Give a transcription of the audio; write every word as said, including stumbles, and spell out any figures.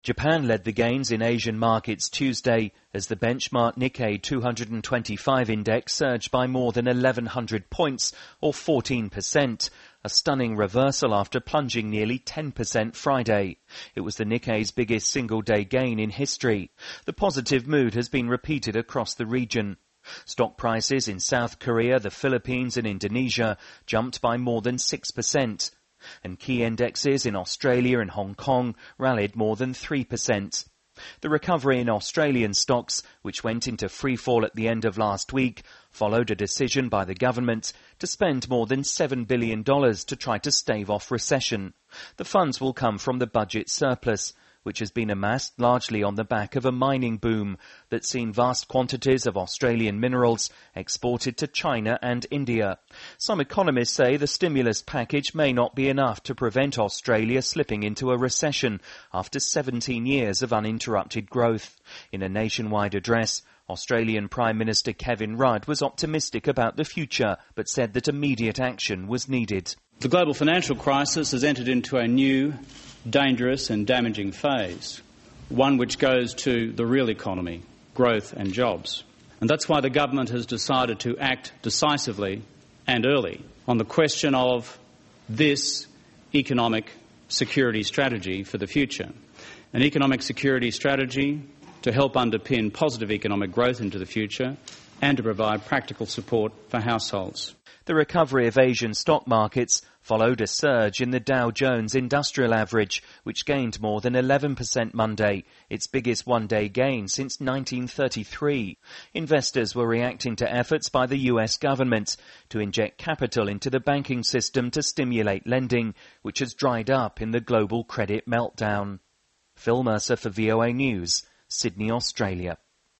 Japan led the gains in Asian markets Tuesday as the benchmark Nikkei two twenty-five index surged by more than eleven hundred points, or fourteen percent, a stunning reversal after plunging nearly ten percent Friday. It was the Nikkei's biggest single-day gain in history. The positive mood has been repeated across the region. Stock prices in South Korea, the Philippines and Indonesia jumped by more than six percent. And key indexes in Australia and Hong Kong rallied more than three percent. The recovery in Australian stocks, which went into freefall at the end of last week, followed a decision by the government to spend more than seven billion dollars to try to stave off recession. The funds will come from the budget surplus, which has been amassed largely on the back of a mining boom that's seen vast quantities of Australian minerals exported to China and India. Some economists say the stimulus package may not be enough to prevent Australia slipping into a recession after seventeen years of uninterrupted growth. In a nationwide address, Australian Prime Minister Kevin Rudd was optimistic about the future, but said that immediate action was needed. The global financial crisis has entered into a new, dangerous and damaging phase, one which goes to the real economy, growth and jobs. And that's why the government has decided to act decisively and early on the question of this economic security strategy for the future. An economic security strategy to help underpin positive economic growth into the future and to provide practical support for households. The recovery of Asian stock markets followed a surge in the Dow Jones Industrial Average, which gained more than eleven percent Monday, its biggest one-day gain since nineteen thirty-three. Investors were reacting to efforts by the U S government to inject capital into the banking system to stimulate lending, which has dried up in the global credit meltdown. Phil Mercer for V O A News, Sydney, Australia.